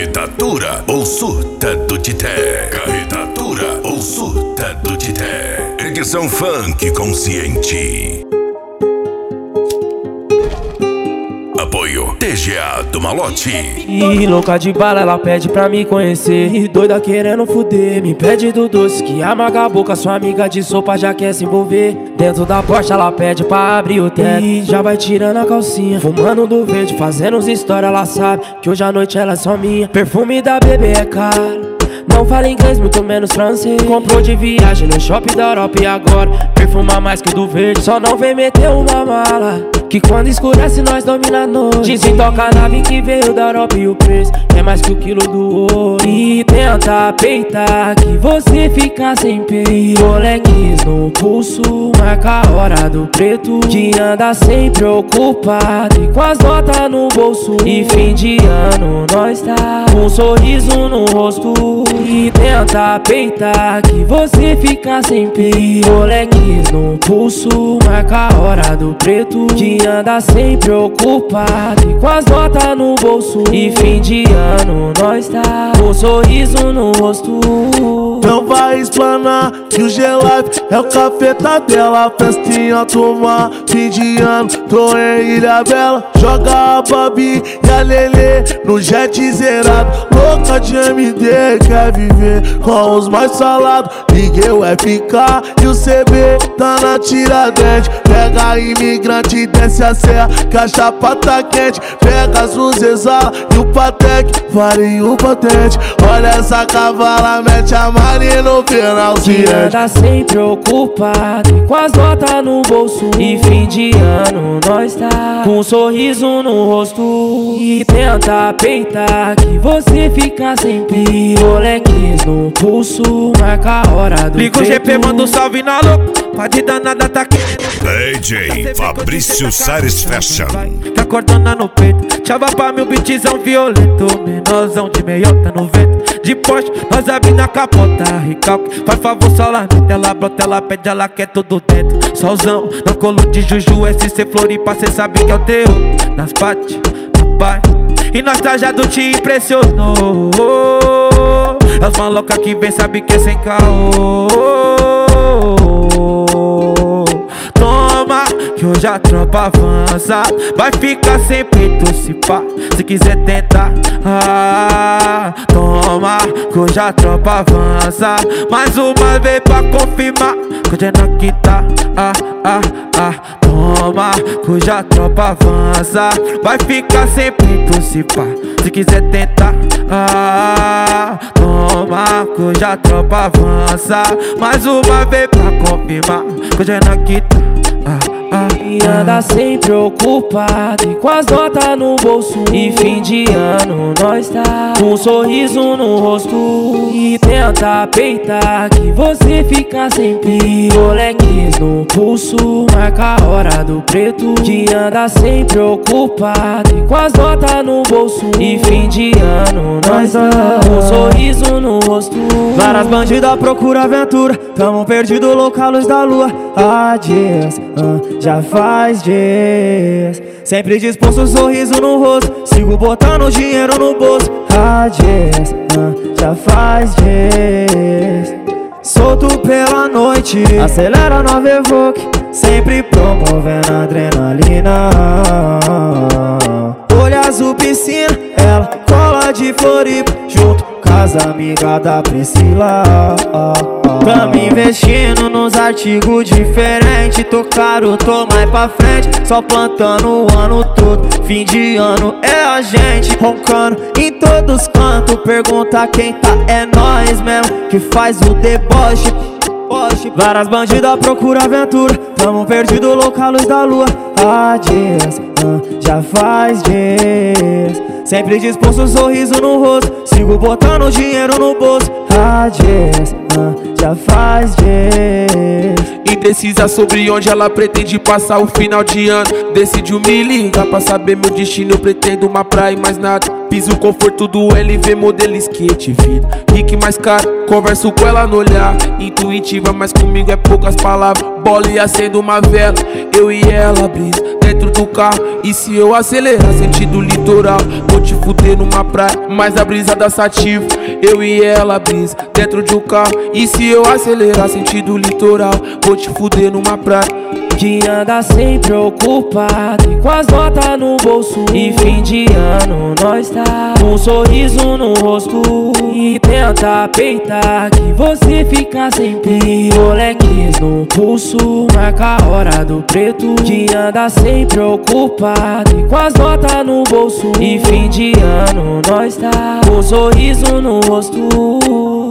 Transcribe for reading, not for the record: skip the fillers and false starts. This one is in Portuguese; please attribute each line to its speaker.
Speaker 1: Carreta dura ou surta do Tité. Carreta dura ou surta do Tité. Edição funk consciente. Apoio TGA do Malote.
Speaker 2: E louca de bala, ela pede pra me conhecer. E doida querendo fuder, me pede do doce que amaga a boca. Sua amiga de sopa já quer se envolver. Dentro da porta ela pede pra abrir o teto. E já vai tirando a calcinha, fumando do verde, fazendo uns stories. Ela sabe que hoje à noite ela é só minha. Perfume da bebê é caro, não fala inglês, muito menos francês. Comprou de viagem no shopping da Europa e agora perfuma mais que o do verde. Só não vem meter uma mala, que quando escurece nós domina a noite. Dizem toca a nave que veio da Europa e o preço é mais que o quilo do ouro. E tenta peitar que você fica sem peito. Rolex no pulso, marca a hora do preto, que anda sempre ocupado e com as notas no bolso. E fim de ano nós tá com um sorriso no rosto. E tenta peitar que você fica sem peito. Rolex no pulso, marca a hora do preto, que anda sempre ocupado e com as notas no bolso. E fim de ano nós tá com um sorriso no rosto.
Speaker 3: Não vai explanar que o G-Life é o cafeta dela. Festinha tomar, fim de ano, tô em Ilha Bela. Joga a Babi e a Lelê no jet zerado. Louca de MD, quer viver com os mais salados. Liguei o FK e o CB tá na Tiradentes. Pega a imigrante, desce a serra, que a chapa tá quente. Pega as luzes ala e o Patek, vale o patente. Olha essa cavala, mete a Mari no final.
Speaker 2: Que anda sempre ocupado e com as notas no bolso. E fim de ano nós tá com um sorriso no rosto. E tenta peitar que você fica sem peito. Rolex no pulso, marca a hora do
Speaker 4: Liga o GP, manda um salve na louca, pode danada tá querendo.
Speaker 1: DJ Fabrício Sares Fashion.
Speaker 4: Tá cortando no peito, chava pra mil beatzão violento. Menorzão de meiota no vento, de Porsche, nós abrindo a capota. Recalque, faz favor, só lá ela brota, ela pede, ela quer tudo dentro. Solzão, na colo de Juju, SC Floripa, cê sabe que é o teu. Nas pates, na parte, e nós trajado te impressionou. As malocas que vem sabe que é sem caô. Toma, que hoje a tropa avança, vai ficar sem peito se pá, se quiser tentar. Toma, que hoje a tropa avança, mais uma vez pra confirmar que hoje é na quinta. Toma, que hoje a tropa avança, vai ficar sem peito se pá, se quiser tentar. Toma, que hoje a tropa avança, mais uma vez pra confirmar que hoje é na quinta.
Speaker 2: E anda sempre ocupado e com as notas no bolso. E fim de ano nós tá com um sorriso no rosto. E tenta peitar que você fica sem peito. Rolex no pulso, marca a hora do preto, que anda sempre ocupado e com as notas no bolso. E fim de ano nós tá com um sorriso no rosto.
Speaker 5: Várias bandidas procura aventura, tamo perdido louca luz da lua. Há dias, já faz dias, sempre disposto, um sorriso no rosto, sigo botando dinheiro no bolso. Há dias, já faz dias, solto pela noite, acelera nova Evoque, sempre promovendo adrenalina. Olho azul piscina, ela cola de Floripa, junto com as amigas da Priscila. Tamo investindo nos artigos diferentes, tô caro, tô mais pra frente, só plantando o ano todo. Fim de ano é a gente roncando em todos os cantos. Pergunta quem tá, é nós mesmo que faz o deboche. Várias bandidas procura aventura, tamo perdido louca luz da lua. Há dias, já faz dias, sempre disposto, um sorriso no rosto, sigo botando dinheiro no bolso. Há dias, já faz dias.
Speaker 6: Indecisa sobre onde ela pretende passar o final de ano, decidiu me ligar pra saber meu destino. Eu pretendo uma praia e mais nada, piso conforto do LV, modelo skate, vida rica e mais cara. Converso com ela no olhar, intuitiva, mas comigo é poucas palavras. Bola e acendo uma vela, eu e ela brisa, dentro do carro. E se eu acelerar sentido litoral, vou te fuder numa praia, mas a brisa da Sativa, eu e ela brisa dentro de um carro. E se eu acelerar sentido litoral, vou te fuder numa praia.
Speaker 2: Que anda sempre preocupado e com as notas no bolso. E fim de ano nós tá com um sorriso no rosto. E tenta peitar que você fica sempre Rolex no pulso, marca a hora do preto. Que anda sempre preocupado e com as notas no bolso. E fim de ano nós tá com um sorriso no rosto.